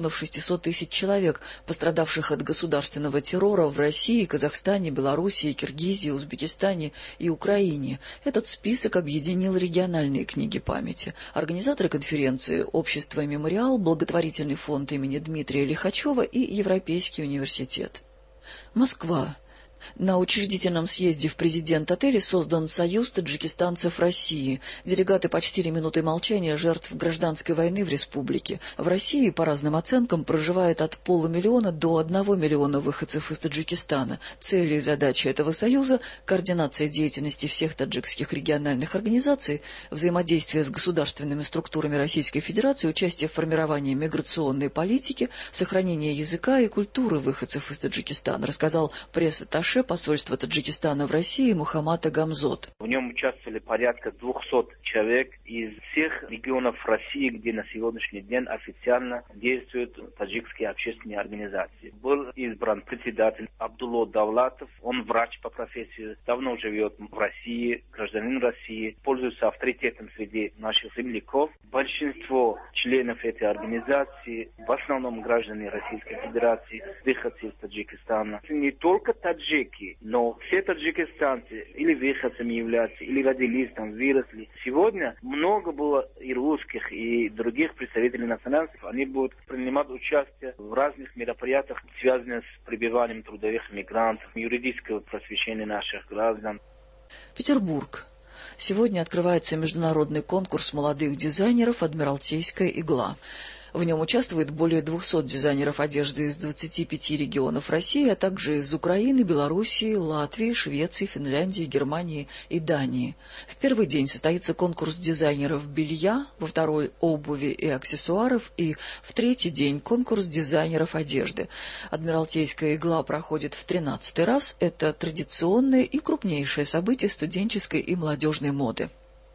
600 000 человек, пострадавших от государственного террора в России, Казахстане, Белоруссии, Киргизии, Узбекистане и Украине. Этот список объединил региональные книги памяти. Организаторы конференции – Общество «Мемориал», благотворительный фонд имени Дмитрия Лихачева и Европейский университет. Москва. На учредительном съезде в президент-отеле создан Союз таджикистанцев России. Делегаты почтили минутой молчания жертв гражданской войны в республике. В России, по разным оценкам, проживает от 500 000 до 1 миллиона выходцев из Таджикистана. Цели и задачи этого союза – координация деятельности всех таджикских региональных организаций, взаимодействие с государственными структурами Российской Федерации, участие в формировании миграционной политики, сохранение языка и культуры выходцев из Таджикистана, рассказал пресс-атташе посольства Таджикистана в России Мухаммад Агамзот. В нем участвовали порядка 200 человек из всех регионов России, где на сегодняшний день официально действуют таджикские общественные организации. Был избран председатель Абдулло Давлатов, он врач по профессии, давно живет в России, гражданин России, пользуется авторитетом среди наших земляков. Большинство членов этой организации, в основном граждане Российской Федерации, выходцы из Таджикистана. Не только таджики, но все таджикистанцы или выходцами являются, или родились там, выросли. Сегодня много было и русских, и других представителей национальностей. Они будут принимать участие в разных мероприятиях, связанных с пребыванием трудовых мигрантов, юридического просвещения наших граждан. Петербург. Сегодня открывается международный конкурс молодых дизайнеров «Адмиралтейская игла». В нем участвует более 200 дизайнеров одежды из 25 регионов России, а также из Украины, Белоруссии, Латвии, Швеции, Финляндии, Германии и Дании. В первый день состоится конкурс дизайнеров белья, во второй – обуви и аксессуаров, и в третий день конкурс дизайнеров одежды. Адмиралтейская игла проходит в 13-й раз. Это традиционное и крупнейшее событие студенческой и молодежной моды.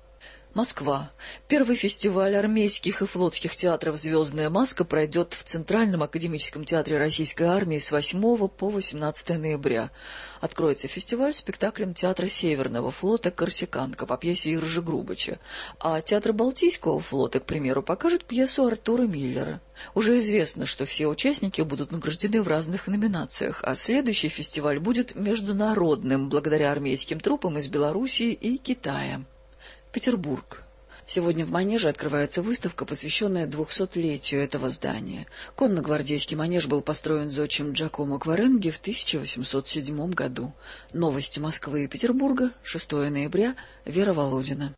Москва. Первый фестиваль армейских и флотских театров «Звездная маска» пройдет в Центральном академическом театре Российской армии с 8 по 18 ноября. Откроется фестиваль спектаклем Театра Северного флота «Корсиканка» по пьесе Иржи Грубыча, а Театр Балтийского флота, к примеру, покажет пьесу Артура Миллера. Уже известно, что все участники будут награждены в разных номинациях, а следующий фестиваль будет международным, благодаря армейским труппам из Белоруссии и Китая. Петербург. Сегодня в Манеже открывается выставка, посвященная 200-летию этого здания. Конногвардейский манеж был построен зодчим Джакомо Кваренги в 1807 году. Новости Москвы и Петербурга, 6 ноября, Вера Володина.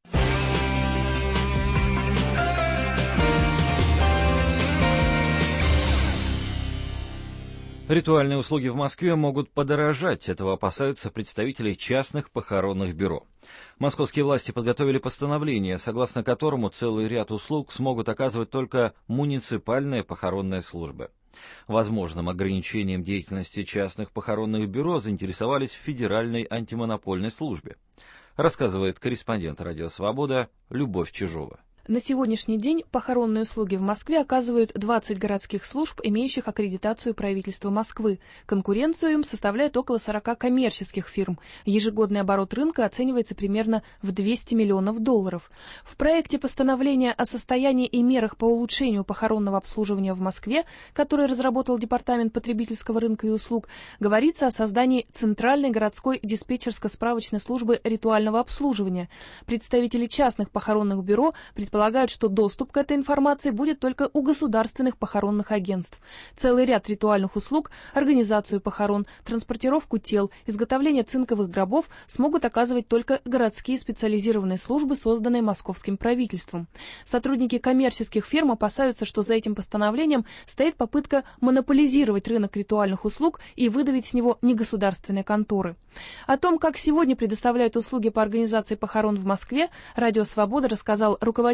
Ритуальные услуги в Москве могут подорожать. Этого опасаются представители частных похоронных бюро. Московские власти подготовили постановление, согласно которому целый ряд услуг смогут оказывать только муниципальные похоронные службы. Возможным ограничением деятельности частных похоронных бюро заинтересовались в Федеральной антимонопольной службе. Рассказывает корреспондент «Радио Свобода» Любовь Чижова. На сегодняшний день похоронные услуги в Москве оказывают 20 городских служб, имеющих аккредитацию правительства Москвы. Конкуренцию им составляет около 40 коммерческих фирм. Ежегодный оборот рынка оценивается примерно в $200 миллионов. В проекте постановления о состоянии и мерах по улучшению похоронного обслуживания в Москве, который разработал Департамент потребительского рынка и услуг, говорится о создании Центральной городской диспетчерско-справочной службы ритуального обслуживания. Представители частных похоронных бюро предполагают, что доступ к этой информации будет только у государственных похоронных агентств. Целый ряд ритуальных услуг, организацию похорон, транспортировку тел, изготовление цинковых гробов смогут оказывать только городские специализированные службы, созданные московским правительством. Сотрудники коммерческих фирм опасаются, что за этим постановлением стоит попытка монополизировать рынок ритуальных услуг и выдавить с него негосударственные конторы. О том, как сегодня предоставляют услуги по организации похорон в Москве, Радио Свобода рассказал руководитель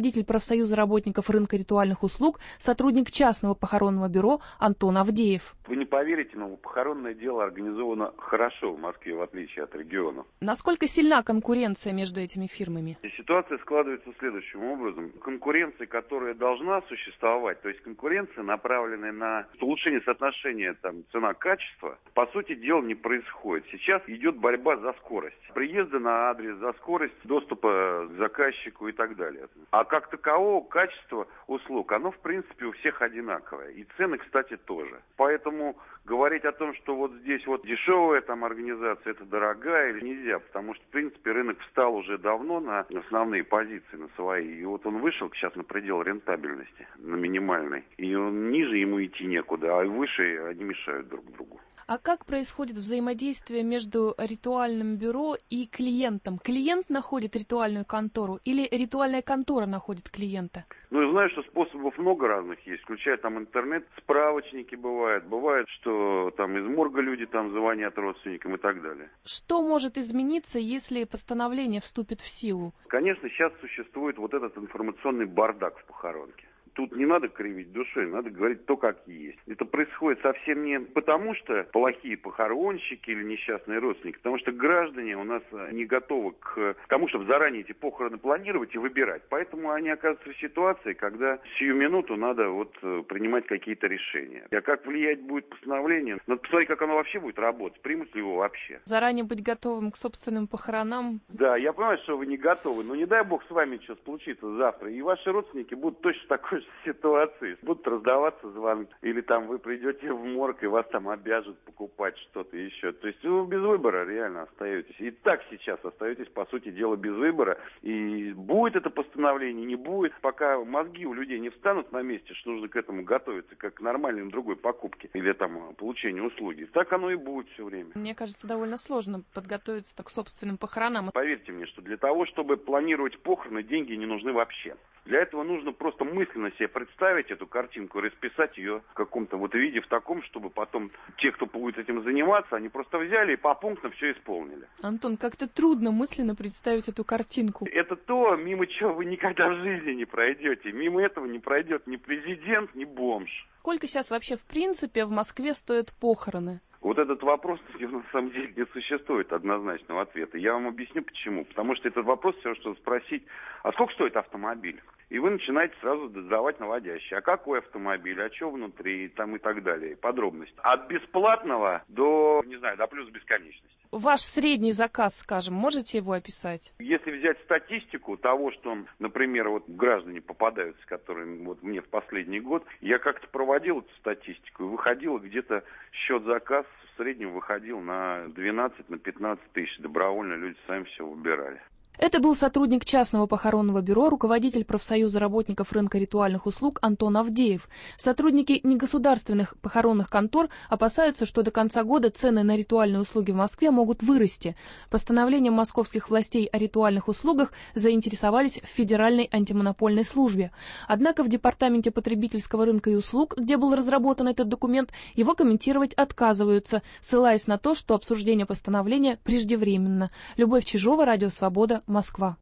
руководитель профсоюза работников рынка ритуальных услуг, сотрудник частного похоронного бюро Антон Авдеев. Вы не поверите, но похоронное дело организовано хорошо в Москве, в отличие от регионов. Насколько сильна конкуренция между этими фирмами? И ситуация складывается следующим образом. Конкуренция, которая должна существовать, то есть конкуренция, направленная на улучшение соотношения цена-качество, по сути дела не происходит. Сейчас идет борьба за скорость. Приезда на адрес, за скорость доступа к заказчику и так далее. А как такового качество услуг, оно в принципе у всех одинаковое. И цены, кстати, тоже. Поэтому говорить о том, что вот здесь вот дешевая организация, это дорогая, или нельзя, потому что, в принципе, рынок встал уже давно на основные позиции, на свои. И вот он вышел сейчас на предел рентабельности, на минимальной. И он ниже ему идти некуда, а выше они мешают друг другу. А как происходит взаимодействие между ритуальным бюро и клиентом? Клиент находит ритуальную контору или ритуальная контора находит клиента? Я знаю, что способов много разных есть, включая интернет, справочники бывают. Бывает, что из морга люди звонят родственникам и так далее. Что может измениться, если постановление вступит в силу? Конечно, сейчас существует вот этот информационный бардак в похоронке. Тут не надо кривить душой, надо говорить то, как есть. Это происходит совсем не потому, что плохие похоронщики или несчастные родственники, потому что граждане у нас не готовы к тому, чтобы заранее эти похороны планировать и выбирать. Поэтому они оказываются в ситуации, когда сию минуту надо принимать какие-то решения. А как влиять будет постановление? Надо посмотреть, как оно вообще будет работать, примут ли его вообще. Заранее быть готовым к собственным похоронам? Да, я понимаю, что вы не готовы, но не дай бог с вами что случится завтра, и ваши родственники будут точно такой же ситуации. Будут раздаваться звонки, или вы придете в морг, и вас обяжут покупать что-то еще. То есть вы без выбора реально остаетесь. И так сейчас остаетесь, по сути дела, без выбора. И будет это постановление, не будет, пока мозги у людей не встанут на месте, что нужно к этому готовиться, как к нормальной другой покупке или получению услуги. Так оно и будет все время. Мне кажется, довольно сложно подготовиться к собственным похоронам. Поверьте мне, что для того, чтобы планировать похороны, деньги не нужны вообще. Для этого нужно просто мысленно себе представить эту картинку, расписать ее в каком-то виде, в таком, чтобы потом те, кто будет этим заниматься, они просто взяли и попунктно все исполнили. Антон, как-то трудно мысленно представить эту картинку. Это то, мимо чего вы никогда в жизни не пройдете. Мимо этого не пройдет ни президент, ни бомж. Сколько сейчас вообще в принципе в Москве стоят похороны? Вот этот вопрос, на самом деле, не существует однозначного ответа. Я вам объясню почему. Потому что этот вопрос все, что спросить, а сколько стоит автомобиль? И вы начинаете сразу задавать наводящие. А какой автомобиль? А что внутри? И так далее. Подробности. От бесплатного до плюс бесконечности. Ваш средний заказ, скажем, можете его описать? Если взять статистику того, что, например, граждане попадаются, которые мне в последний год, я как-то проводил эту статистику и выходил где-то счет-заказ в среднем выходил на 12-15 тысяч. Добровольно люди сами все выбирали. Это был сотрудник частного похоронного бюро, руководитель профсоюза работников рынка ритуальных услуг Антон Авдеев. Сотрудники негосударственных похоронных контор опасаются, что до конца года цены на ритуальные услуги в Москве могут вырасти. Постановлением московских властей о ритуальных услугах заинтересовались в Федеральной антимонопольной службе. Однако в Департаменте потребительского рынка и услуг, где был разработан этот документ, его комментировать отказываются, ссылаясь на то, что обсуждение постановления преждевременно. Любовь Чижова, Радио Свобода, Москва.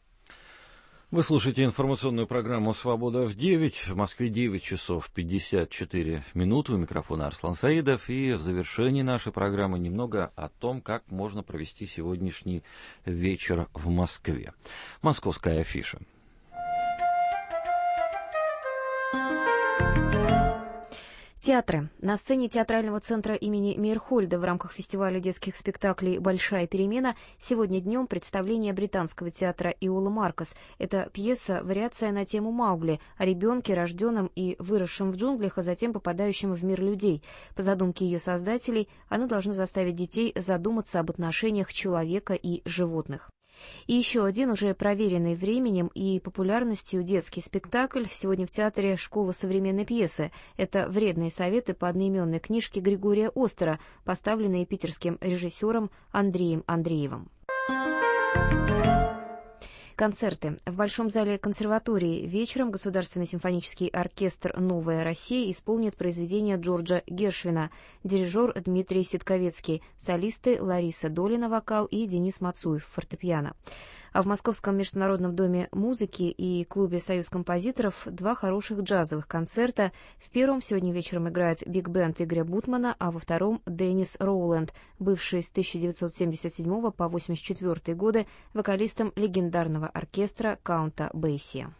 Вы слушаете информационную программу «Свобода в 9». В Москве 9 часов 54 минуты. У микрофона Арслан Саидов. И в завершении нашей программы немного о том, как можно провести сегодняшний вечер в Москве. Московская афиша. Театры. На сцене театрального центра имени Мейерхольда в рамках фестиваля детских спектаклей «Большая перемена» сегодня днем представление британского театра Иола Маркос. Это пьеса «Вариация на тему Маугли» о ребенке, рожденном и выросшем в джунглях, а затем попадающем в мир людей. По задумке ее создателей, она должна заставить детей задуматься об отношениях человека и животных. И еще один уже проверенный временем и популярностью детский спектакль сегодня в театре «Школа современной пьесы». Это «Вредные советы» по одноименной книжке Григория Остера, поставленные питерским режиссером Андреем Андреевым. Концерты. В Большом зале консерватории вечером Государственный симфонический оркестр «Новая Россия» исполнит произведение Джорджа Гершвина, дирижер Дмитрий Ситковецкий, солисты Лариса Долина вокал и Денис Мацуев фортепиано. А в Московском международном доме музыки и клубе «Союз композиторов» 2 хороших джазовых концерта. В первом сегодня вечером играет биг-бенд Игоря Бутмана, а во втором Деннис Роуленд, бывший с 1977 по 1984 годы вокалистом легендарного оркестра Каунта Бейсия.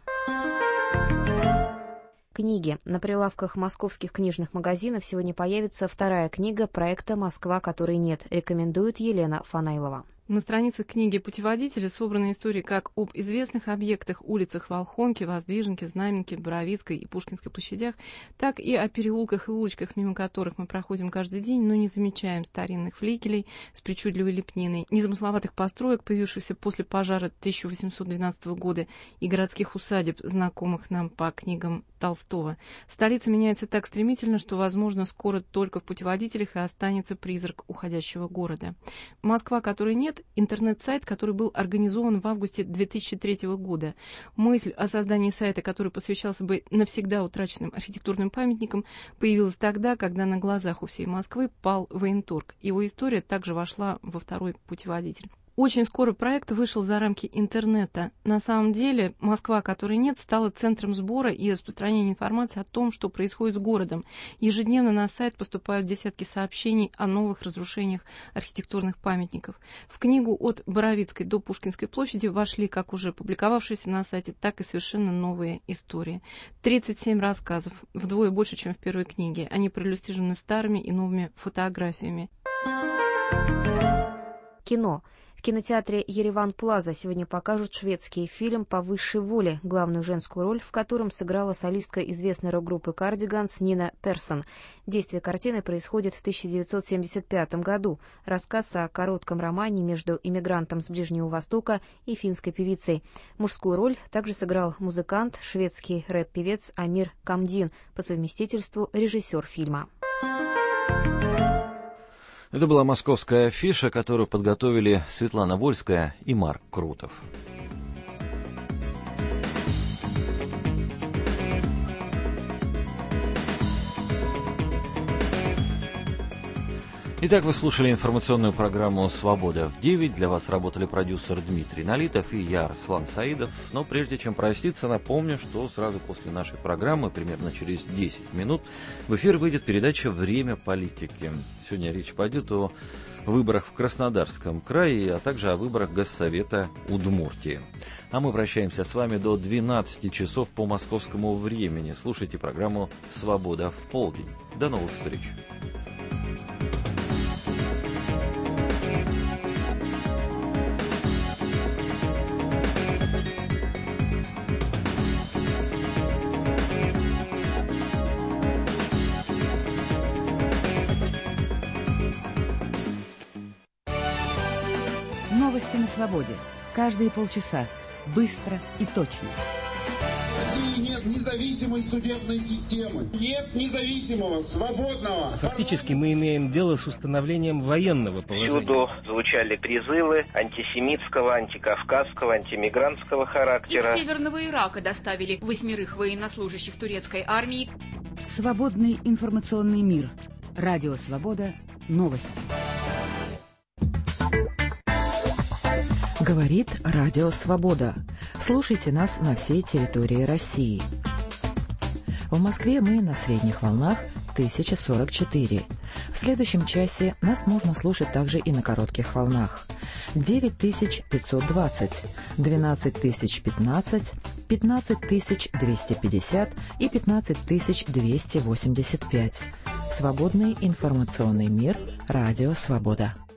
Книги. На прилавках московских книжных магазинов сегодня появится 2-я книга проекта «Москва, которой нет», рекомендует Елена Фанайлова. На страницах книги «Путеводители» собраны истории как об известных объектах, улицах Волхонки, Воздвиженки, Знаменки, Боровицкой и Пушкинской площадях, так и о переулках и улочках, мимо которых мы проходим каждый день, но не замечаем старинных флигелей с причудливой лепниной, незамысловатых построек, появившихся после пожара 1812 года, и городских усадеб, знакомых нам по книгам Толстого. Столица меняется так стремительно, что, возможно, скоро только в путеводителях и останется призрак уходящего города. «Москва, которой нет» — интернет-сайт, который был организован в августе 2003 года. Мысль о создании сайта, который посвящался бы навсегда утраченным архитектурным памятникам, появилась тогда, когда на глазах у всей Москвы пал военторг. Его история также вошла во 2-й путеводитель. Очень скоро проект вышел за рамки интернета. На самом деле, Москва, которой нет, стала центром сбора и распространения информации о том, что происходит с городом. Ежедневно на сайт поступают десятки сообщений о новых разрушениях архитектурных памятников. В книгу «От Боровицкой до Пушкинской площади» вошли как уже публиковавшиеся на сайте, так и совершенно новые истории. 37 рассказов, вдвое больше, чем в первой книге. Они проиллюстрированы старыми и новыми фотографиями. Кино. В кинотеатре «Ереван Плаза» сегодня покажут шведский фильм «По высшей воле», главную женскую роль в котором сыграла солистка известной рок-группы «Кардиганс» Нина Персон. Действие картины происходит в 1975 году. Рассказ о коротком романе между иммигрантом с Ближнего Востока и финской певицей. Мужскую роль также сыграл музыкант, шведский рэп-певец Амир Камдин, по совместительству режиссер фильма. Это была московская афиша, которую подготовили Светлана Вольская и Марк Крутов. Итак, вы слушали информационную программу «Свобода в 9». Для вас работали продюсер Дмитрий Налитов и я, Арслан Саидов. Но прежде чем проститься, напомню, что сразу после нашей программы, примерно через 10 минут, в эфир выйдет передача «Время политики». Сегодня речь пойдет о выборах в Краснодарском крае, а также о выборах Госсовета Удмуртии. А мы прощаемся с вами до 12 часов по московскому времени. Слушайте программу «Свобода в полдень». До новых встреч! Новости на свободе. Каждые полчаса. Быстро и точно. В России нет независимой судебной системы. Нет независимого, свободного. Фактически мы имеем дело с установлением военного положения. Всюду звучали призывы антисемитского, антикавказского, антимигрантского характера. Из Северного Ирака доставили 8 военнослужащих турецкой армии. Свободный информационный мир. Радио «Свобода». Новости. Говорит Радио Свобода. Слушайте нас на всей территории России. В Москве мы на средних волнах 1044. В следующем часе нас можно слушать также и на коротких волнах. 9520, 12015, 15250 и 15285. Свободный информационный мир. Радио Свобода.